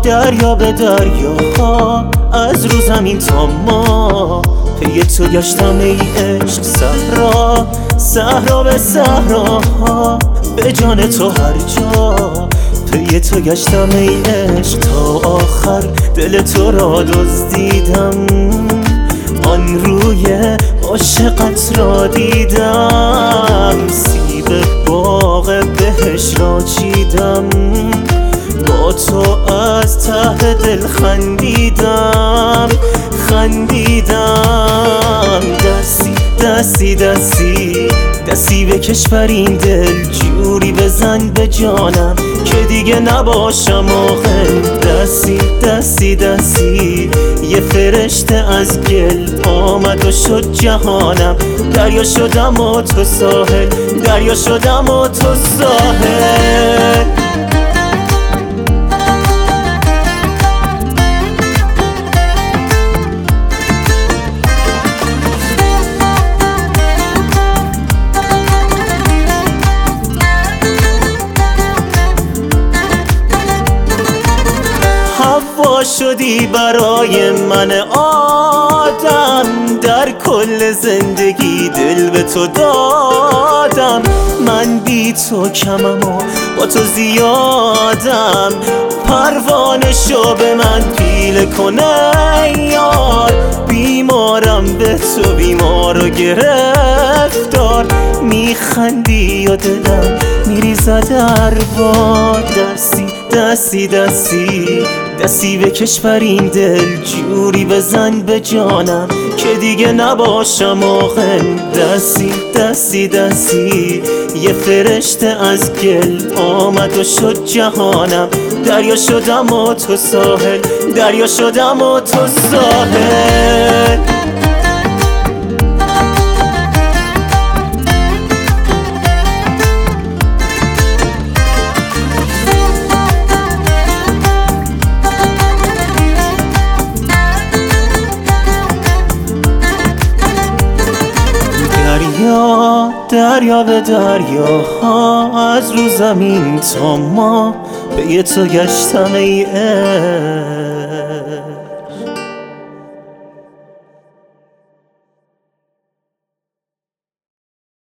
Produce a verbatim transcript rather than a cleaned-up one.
دریا به دریاها، از رو زمین تا ما پی تو گشتم ای عشق. صحرا صحرا به صحراها، به جان تو هر جا پی تو گشتم ای عشق. تا آخر دل تو را دزدیدم، آن روی عاشقت را دیدم. سیب باغ بهش را چیدم، با تو از ته دل خندیدم خندیدم. دستی دستی دستی دستی بکش بر این دل، جوری بزن به جانم که دیگه نباشم آخر. دستی دستی دستی یه فرشته از گل آمد و شد جهانم. دریا شدم و تو ساحل، دریا شدم و تو ساحل. هوا شدی برای من آدم، در کل زندگی دل به تو دادم. من بی تو کمم و با تو زیادم، پروانه شو به من پیله کنه یار. بیمارم به تو بیمار و گرفتار، میخندی و دلم میریزد در باد. دستی دستی دستی دستی بکش بر این دل، جوری بزن به جانم که دیگه نباشم آخر. دستی دستی دستی یه فرشته از گل آمد و شد جهانم. دریا شدم و تو ساحل، دریا شدم و تو ساحل. دریا دریا به دریاها، از رو زمین تا ما پی تو گشتم ای عشق.